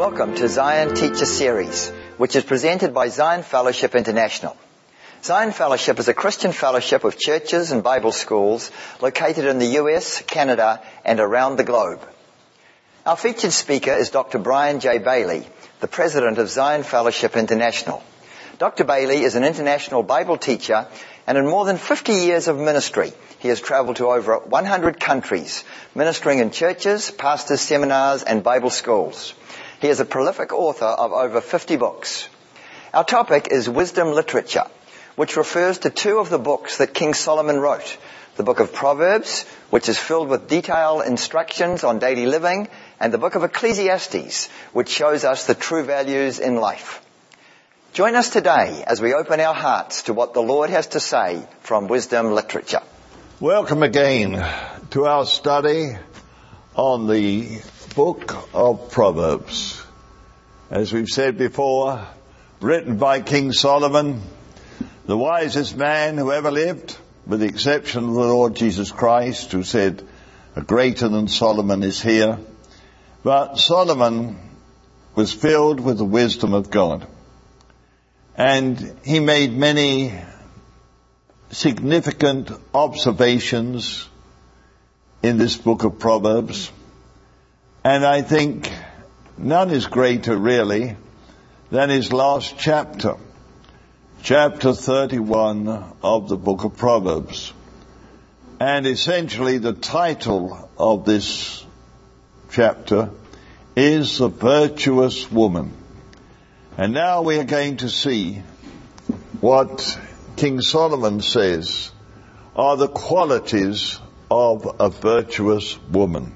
Welcome to Zion Teacher Series, which is presented by Zion Fellowship International. Zion Fellowship is a Christian fellowship of churches and Bible schools located in the US, Canada, and around the globe. Our featured speaker is Dr. Brian J. Bailey, the president of Zion Fellowship International. Dr. Bailey is an international Bible teacher, and in more than 50 years of ministry, he has traveled to over 100 countries, ministering in churches, pastors' seminars, and Bible schools. He is a prolific author of over 50 books. Our topic is wisdom literature, which refers to two of the books that King Solomon wrote, the book of Proverbs, which is filled with detailed instructions on daily living, and the book of Ecclesiastes, which shows us the true values in life. Join us today as we open our hearts to what the Lord has to say from wisdom literature. Welcome again to our study on the book of Proverbs. As we've said before, written by King Solomon, the wisest man who ever lived, with the exception of the Lord Jesus Christ, who said, "A greater than Solomon is here." But Solomon was filled with the wisdom of God. And he made many significant observations in this book of Proverbs. And I think none is greater really than his last chapter, chapter 31 of the book of Proverbs. And essentially the title of this chapter is The Virtuous Woman. And now we are going to see what King Solomon says are the qualities of a virtuous woman.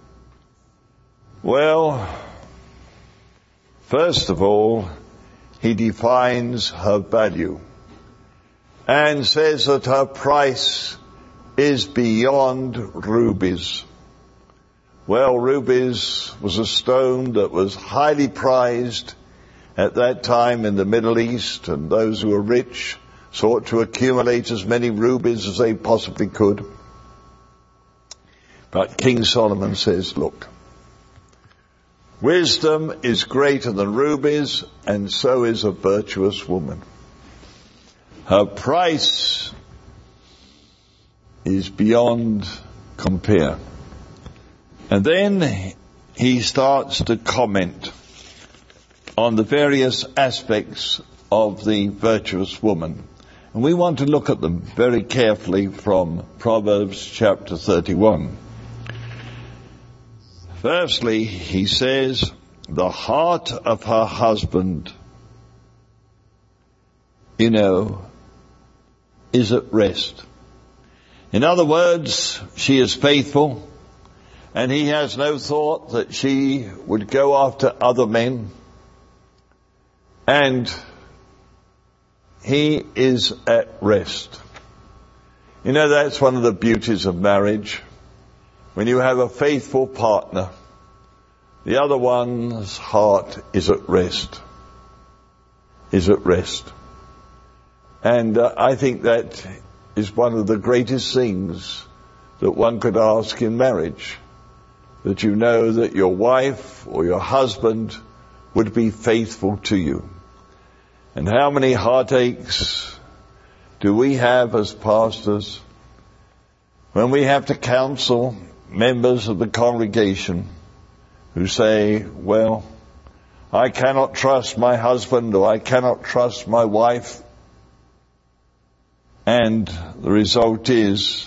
Well, first of all, he defines her value and says that her price is beyond rubies. Well, rubies was a stone that was highly prized at that time in the Middle East, and those who were rich sought to accumulate as many rubies as they possibly could. But King Solomon says, look, wisdom is greater than rubies, and so is a virtuous woman. Her price is beyond compare. And then he starts to comment on the various aspects of the virtuous woman. And we want to look at them very carefully from Proverbs chapter 31. Firstly, he says, the heart of her husband, is at rest. In other words, she is faithful, and he has no thought that she would go after other men. And he is at rest. That's one of the beauties of marriage. When you have a faithful partner, the other one's heart is at rest. And I think that is one of the greatest things that one could ask in marriage. That you know that your wife or your husband would be faithful to you. And how many heartaches do we have as pastors when we have to counsel members of the congregation who say, well, I cannot trust my husband or I cannot trust my wife. And the result is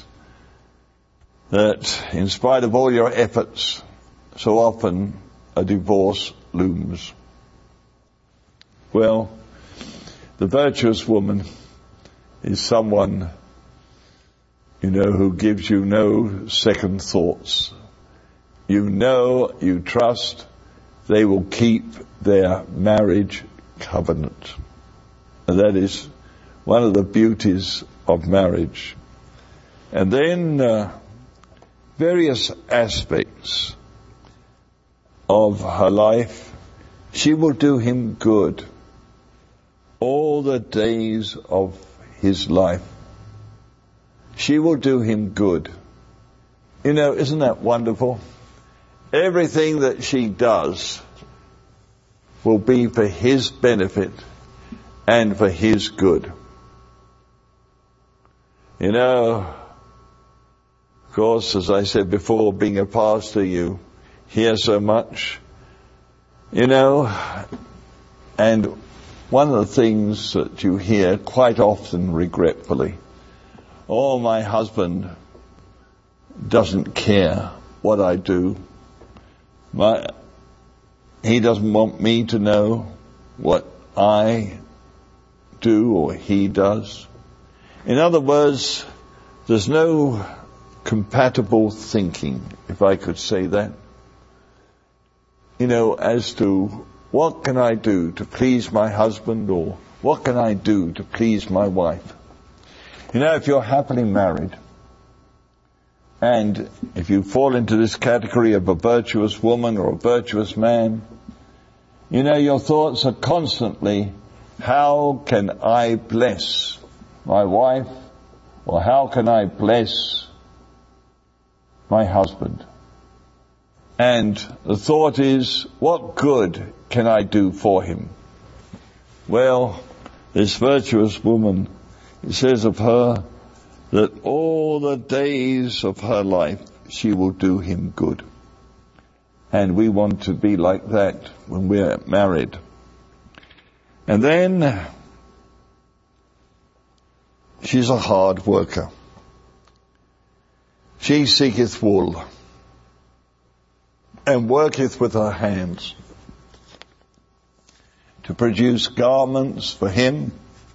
that in spite of all your efforts, so often a divorce looms. Well, the virtuous woman is someone, who gives you no second thoughts. You trust they will keep their marriage covenant. And that is one of the beauties of marriage. And then various aspects of her life, she will do him good all the days of his life. She will do him good. Isn't that wonderful? Everything that she does will be for his benefit and for his good. You know, of course, as I said before, being a pastor, you hear so much, you know, and one of the things that you hear quite often, regretfully, oh, my husband doesn't care what I do. He doesn't want me to know what I do or he does. In other words, there's no compatible thinking, if I could say that, you know, as to what can I do to please my husband, or what can I do to please my wife. You know, if you're happily married, and if you fall into this category of a virtuous woman or a virtuous man, you know, your thoughts are constantly, how can I bless my wife, or how can I bless my husband? And the thought is, what good can I do for him? Well, this virtuous woman, it says of her that all the days of her life she will do him good. And we want to be like that when we're married. And then she's a hard worker. She seeketh wool, and worketh with her hands to produce garments for him,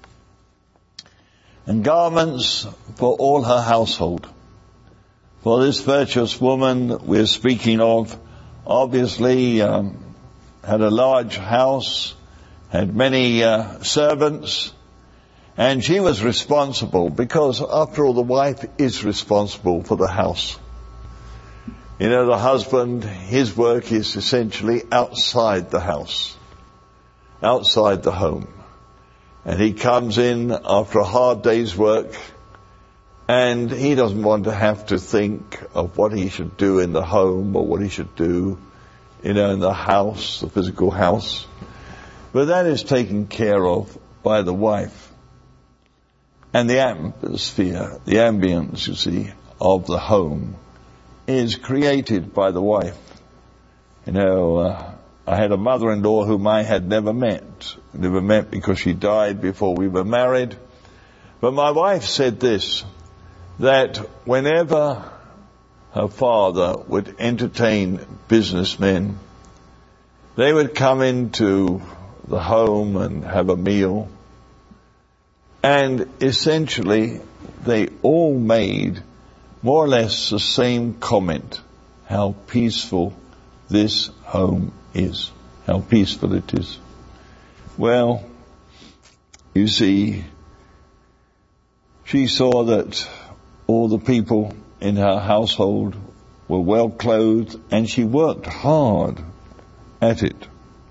and garments for all her household. For this virtuous woman we're speaking of, obviously had a large house, had many servants, and she was responsible, because after all, the wife is responsible for the house. You know, the husband, his work is essentially outside the house, outside the home. And he comes in after a hard day's work, and he doesn't want to have to think of what he should do in the home, or what he should do, you know, in the house, the physical house. But that is taken care of by the wife. And the atmosphere, the ambience, you see, of the home is created by the wife. You know, I had a mother-in-law whom I had never met because she died before we were married. But my wife said this, that whenever her father would entertain businessmen, they would come into the home and have a meal, and essentially they all made more or less the same comment, how peaceful this home is, how peaceful it is. Well, you see, she saw that all the people in her household were well clothed, and she worked hard at it.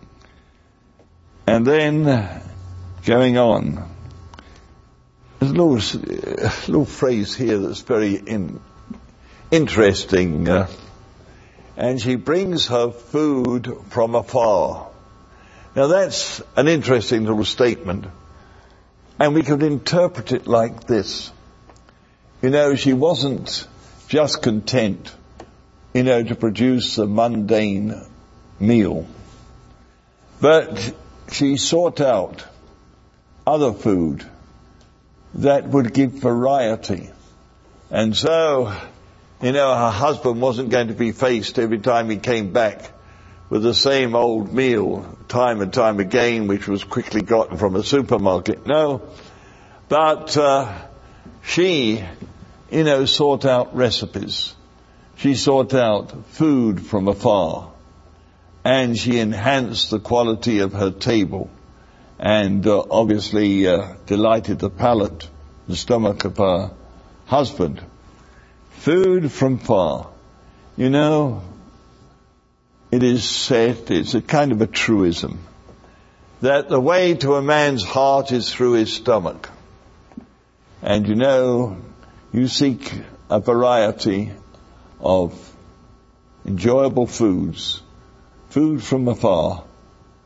And then, going on, there's a little phrase here that's very interesting. And she brings her food from afar. Now that's an interesting little statement. And we could interpret it like this. You know, she wasn't just content, you know, to produce a mundane meal. But she sought out other food that would give variety. And so, you know, her husband wasn't going to be faced every time he came back with the same old meal time and time again, which was quickly gotten from a supermarket. No, but she, you know, sought out recipes. She sought out food from afar, and she enhanced the quality of her table, and obviously delighted the palate, the stomach of her husband. Food from far. You know, it is said, it's a kind of a truism, that the way to a man's heart is through his stomach. And you know, you seek a variety of enjoyable foods, food from afar.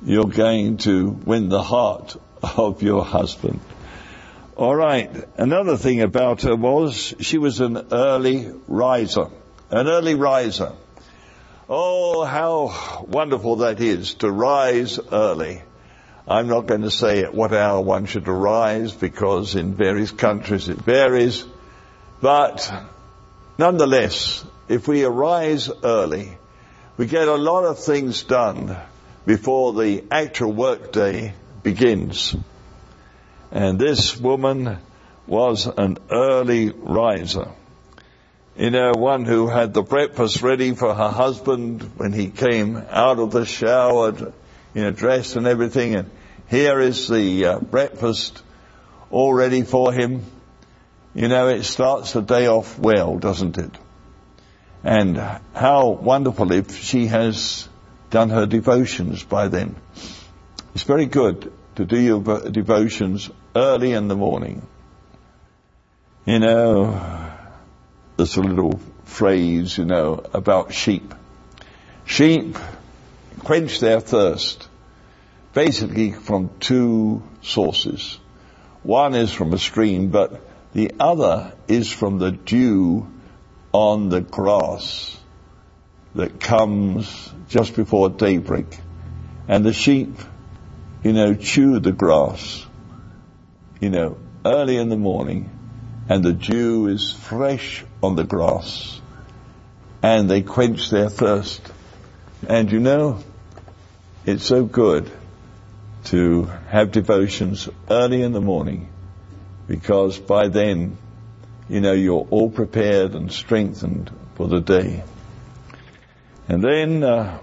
you're going to win the heart of your husband. All right. Another thing about her was she was an early riser. An early riser. Oh, how wonderful that is, to rise early. I'm not going to say at what hour one should arise, because in various countries it varies. But nonetheless, if we arise early, we get a lot of things done before the actual workday begins. And this woman was an early riser. You know, one who had the breakfast ready for her husband when he came out of the shower, dressed and everything. And here is the breakfast all ready for him. You know, it starts the day off well, doesn't it? And how wonderful if she has done her devotions by then. It's very good to do your devotions early in the morning. You know, there's a little phrase, about sheep. Sheep quench their thirst basically from two sources. One is from a stream, but the other is from the dew on the grass that comes just before daybreak. And the sheep, chew the grass, early in the morning, and the dew is fresh on the grass, and they quench their thirst. And it's so good to have devotions early in the morning, because by then, you're all prepared and strengthened for the day. And then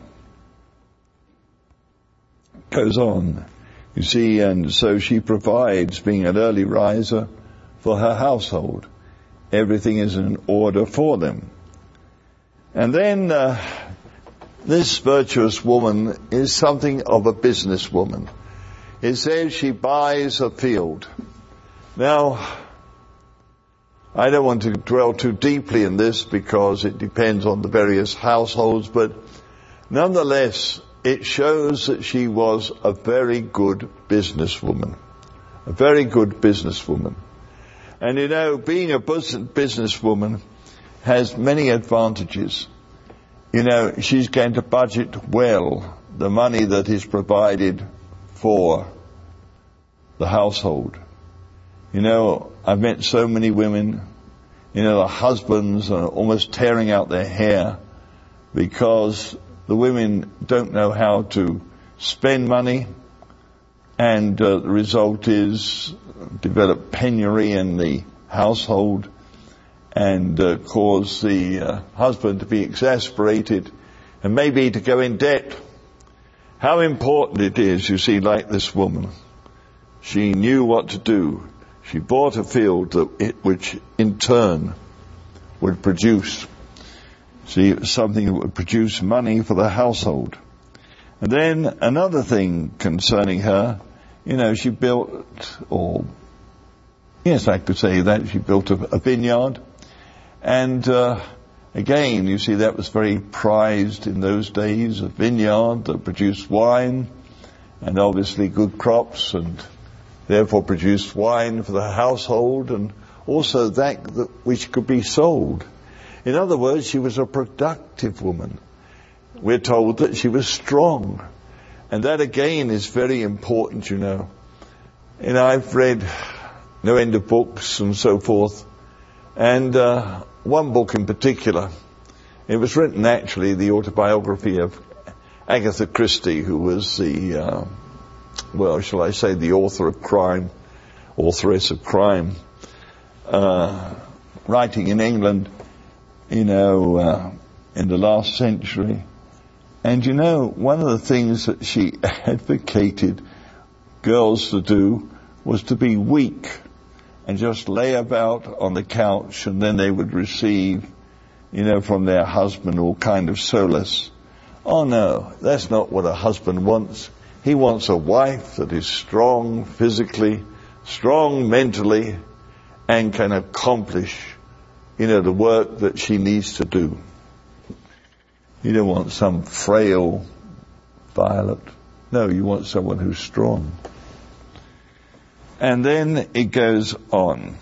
goes on, you see, and so she provides, being an early riser, for her household. Everything is in order for them. And then this virtuous woman is something of a businesswoman. It says she buys a field. Now, I don't want to dwell too deeply in this because it depends on the various households, but nonetheless, it shows that she was a very good businesswoman. A very good businesswoman. And being a businesswoman has many advantages. She's going to budget well the money that is provided for the household. I've met so many women, the husbands are almost tearing out their hair because the women don't know how to spend money, and the result is develop penury in the household and cause the husband to be exasperated and maybe to go in debt. How important it is, you see, like this woman. She knew what to do. She bought a field which in turn would produce, something that would produce money for the household. And then another thing concerning her, she built, I could say that, she built a vineyard. And again, you see, that was very prized in those days, a vineyard that produced wine and obviously good crops, and therefore produced wine for the household, and also that which could be sold. In other words, she was a productive woman. We're told that she was strong. And that again is very important, I've read no end of books and so forth. And one book in particular, it was written actually, the autobiography of Agatha Christie, who was the, the authoress of crime, writing in England, in the last century. And one of the things that she advocated girls to do was to be weak and just lay about on the couch, and then they would receive, from their husband all kind of solace. Oh no, that's not what a husband wants. He wants a wife that is strong physically, strong mentally, and can accomplish, the work that she needs to do. You don't want some frail violet. No, you want someone who's strong. And then it goes on.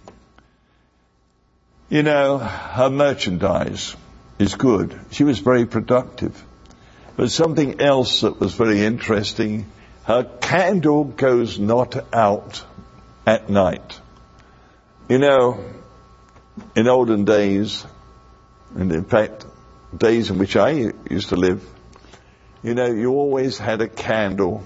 You know, her merchandise is good. She was very productive. But something else that was very interesting, her candle goes not out at night. You know, in olden days, and in fact, days in which I used to live, you know, you always had a candle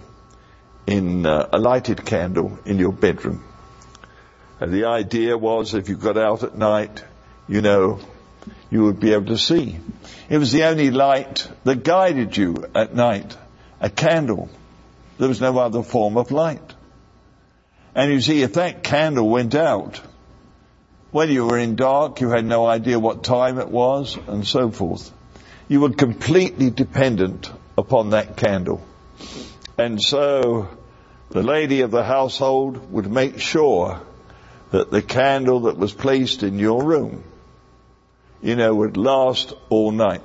a lighted candle in your bedroom. And the idea was if you got out at night, you know, you would be able to see. It was the only light that guided you at night, a candle. There was no other form of light. And you see, if that candle went out, when you were in dark, you had no idea what time it was, and so forth. You were completely dependent upon that candle. And so the lady of the household would make sure that the candle that was placed in your room, you know, would last all night.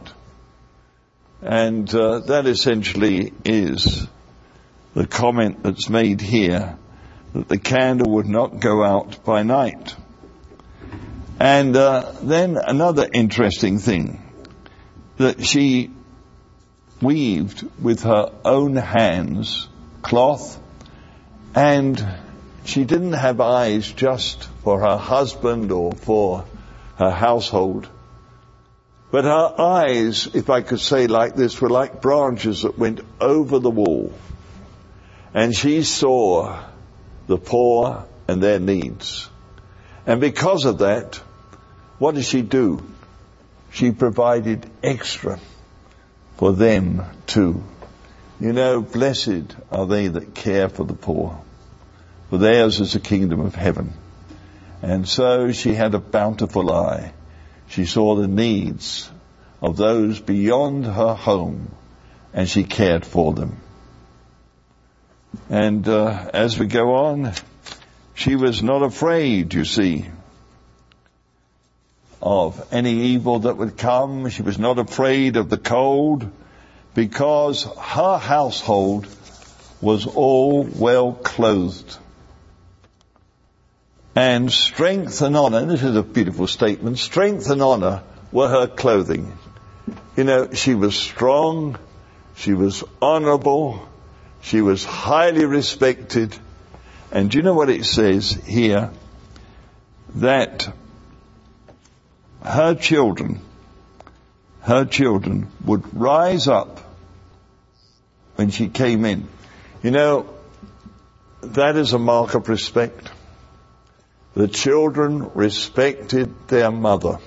And that essentially is the comment that's made here, that the candle would not go out by night. And then another interesting thing, that she weaved with her own hands cloth, and she didn't have eyes just for her husband or for her household, but her eyes, if I could say like this, were like branches that went over the wall, and she saw the poor and their needs. And because of that, what did she do? She provided extra for them too. You know, blessed are they that care for the poor, for theirs is the kingdom of heaven. And so she had a bountiful eye. She saw the needs of those beyond her home, and she cared for them. And as we go on, she was not afraid, you see, of any evil that would come. She was not afraid of the cold, because her household was all well clothed. And strength and honor, this is a beautiful statement, strength and honor were her clothing. You know, she was strong, she was honorable, she was highly respected. And do you know what it says here? That her children would rise up when she came in. You know, that is a mark of respect. The children respected their mother.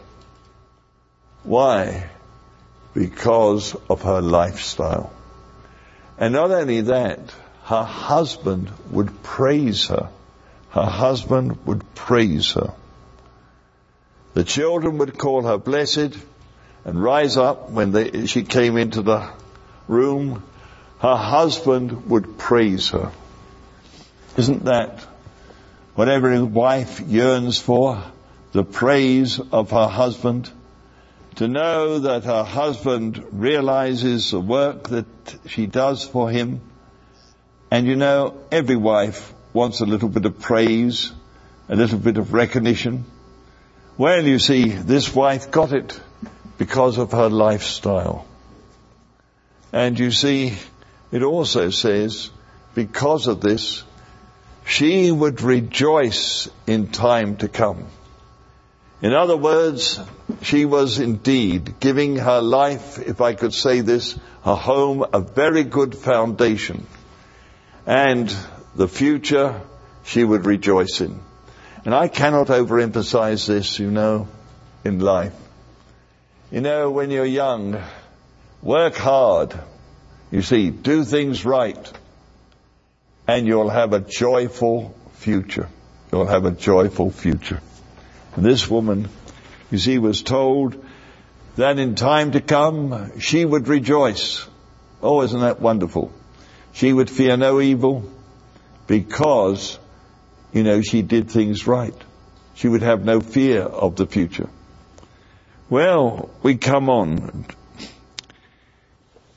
Why? Because of her lifestyle. And not only that, her husband would praise her. Her husband would praise her. The children would call her blessed and rise up when she came into the room. Her husband would praise her. Isn't that what every wife yearns for? The praise of her husband. To know that her husband realizes the work that she does for him. And you know, every wife wants a little bit of praise, a little bit of recognition. Well, you see, this wife got it because of her lifestyle. And you see, it also says, because of this, she would rejoice in time to come. In other words, she was indeed giving her life, if I could say this, her home, a very good foundation. And the future she would rejoice in. And I cannot overemphasize this, you know, in life. You know, when you're young, work hard. You see, do things right. And you'll have a joyful future. You'll have a joyful future. And this woman, you see, was told that in time to come, she would rejoice. Oh, isn't that wonderful? She would fear no evil because, you know, she did things right. She would have no fear of the future. Well, we come on.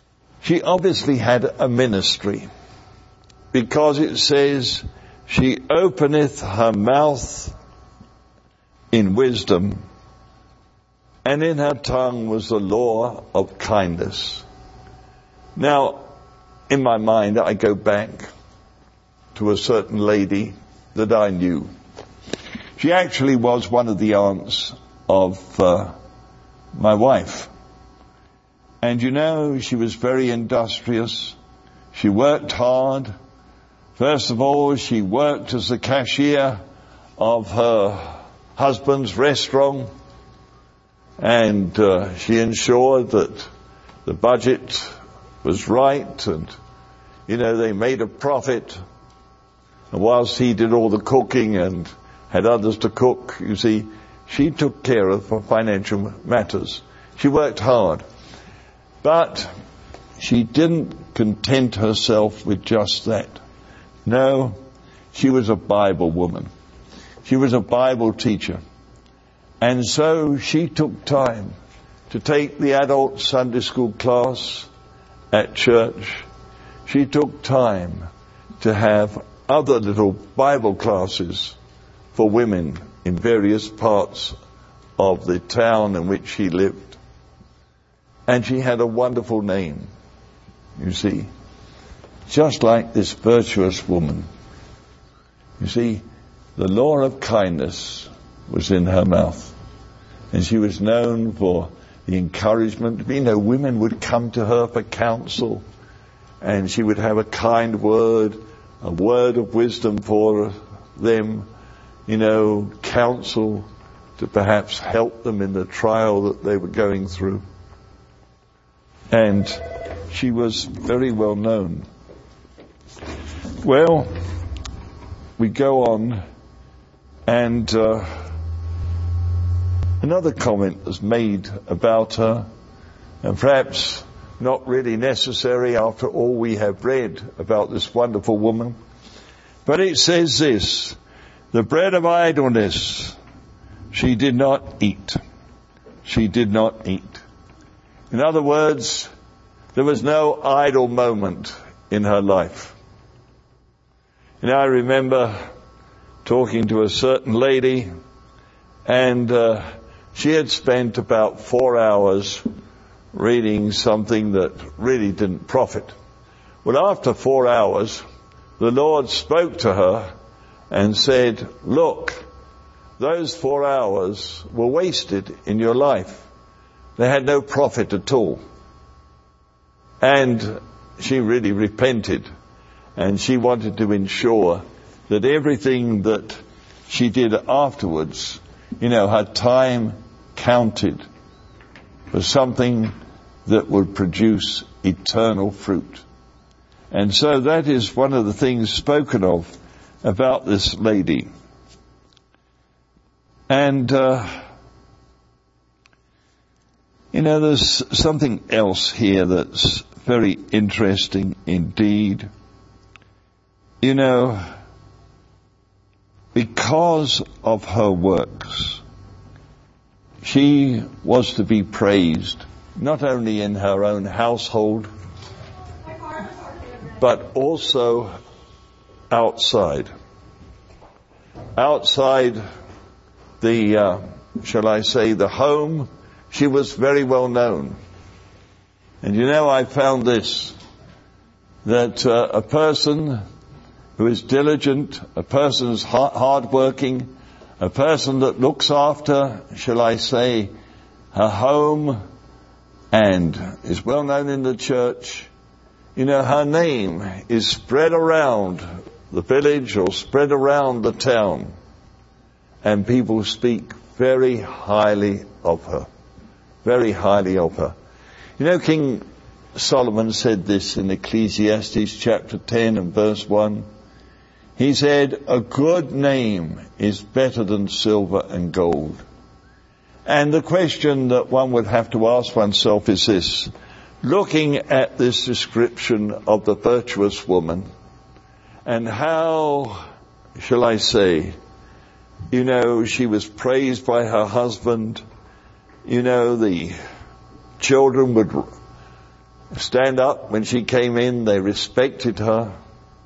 She obviously had a ministry, because it says, she openeth her mouth in wisdom, and in her tongue was the law of kindness. Now, in my mind, I go back to a certain lady that I knew. She actually was one of the aunts of my wife. And you know, she was very industrious. She worked hard. First of all, she worked as the cashier of her husband's restaurant. And she ensured that the budget was right, and, you know, they made a profit. And whilst he did all the cooking and had others to cook, you see, she took care of financial matters. She worked hard. But she didn't content herself with just that. No, she was a Bible woman. She was a Bible teacher. And so she took time to take the adult Sunday school class at church. She took time to have other little Bible classes for women in various parts of the town in which she lived. And she had a wonderful name, you see, just like this virtuous woman. You see, the law of kindness was in her mouth. And she was known for the encouragement. You know, women would come to her for counsel, and she would have a kind word, a word of wisdom for them, you know, counsel to perhaps help them in the trial that they were going through. And she was very well known. Well, we go on, and another comment was made about her, and perhaps not really necessary after all we have read about this wonderful woman. But it says this: the bread of idleness she did not eat. She did not eat. In other words, there was no idle moment in her life. And I remember talking to a certain lady, and she had spent about 4 hours reading something that really didn't profit. Well, after 4 hours, the Lord spoke to her and said, look, those 4 hours were wasted in your life. They had no profit at all. And she really repented, and she wanted to ensure that everything that she did afterwards, you know, her time counted for something that would produce eternal fruit. And so that is one of the things spoken of about this lady. And you know, there's something else here that's very interesting indeed. You know, because of her works, she was to be praised, not only in her own household, but also outside. Outside the, shall I say, the home, she was very well known. And you know, I found this, that a person who is diligent, a person who's hard-working, a person that looks after, shall I say, her home and is well known in the church, you know, her name is spread around the village or spread around the town, and people speak very highly of her. Very highly of her. You know, King Solomon said this in Ecclesiastes chapter 10 and verse 1. He said, a good name is better than silver and gold. And the question that one would have to ask oneself is this: looking at this description of the virtuous woman, and how, shall I say, you know, she was praised by her husband. You know, the children would stand up when she came in. They respected her.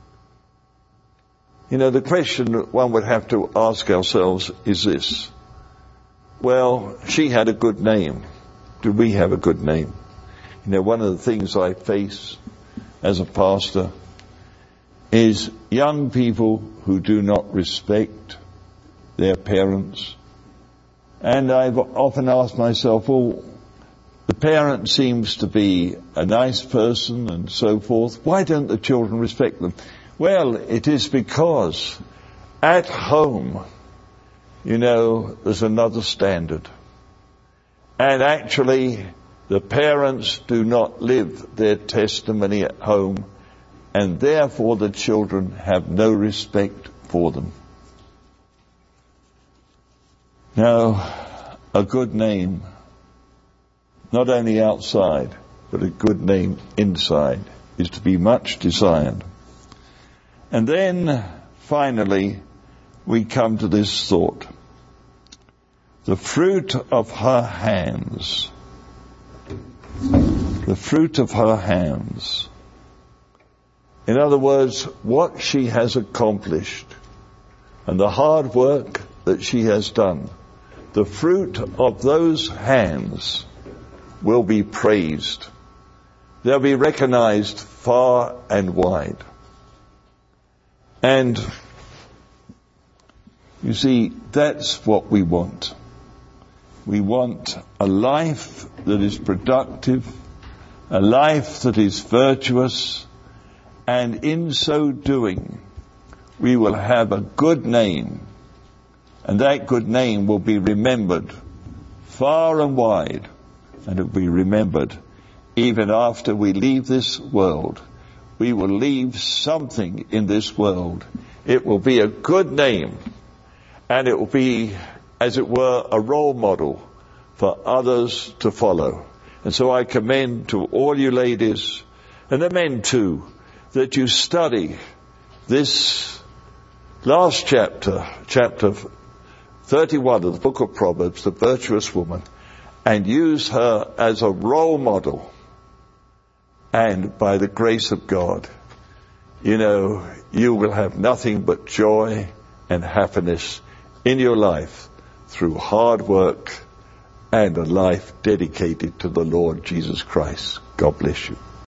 You know, the question one would have to ask ourselves is this. Well, she had a good name. Do we have a good name? You know, one of the things I face as a pastor is young people who do not respect their parents. And I've often asked myself, well, the parent seems to be a nice person and so forth. Why don't the children respect them? Well, it is because at home, you know, there's another standard. And actually, the parents do not live their testimony at home, and therefore the children have no respect for them. Now, a good name, not only outside, but a good name inside, is to be much desired. And then, finally, we come to this thought. The fruit of her hands. The fruit of her hands. In other words, what she has accomplished and the hard work that she has done, the fruit of those hands will be praised. They'll be recognized far and wide. And you see, that's what we want. We want a life that is productive, a life that is virtuous, and in so doing, we will have a good name, and that good name will be remembered far and wide, and it will be remembered even after we leave this world. We will leave something in this world. It will be a good name, and it will be, as it were, a role model for others to follow. And so I commend to all you ladies, and the men too, that you study this last chapter, chapter 31 of the book of Proverbs, the virtuous woman, and use her as a role model. And by the grace of God, you know, you will have nothing but joy and happiness in your life through hard work and a life dedicated to the Lord Jesus Christ. God bless you.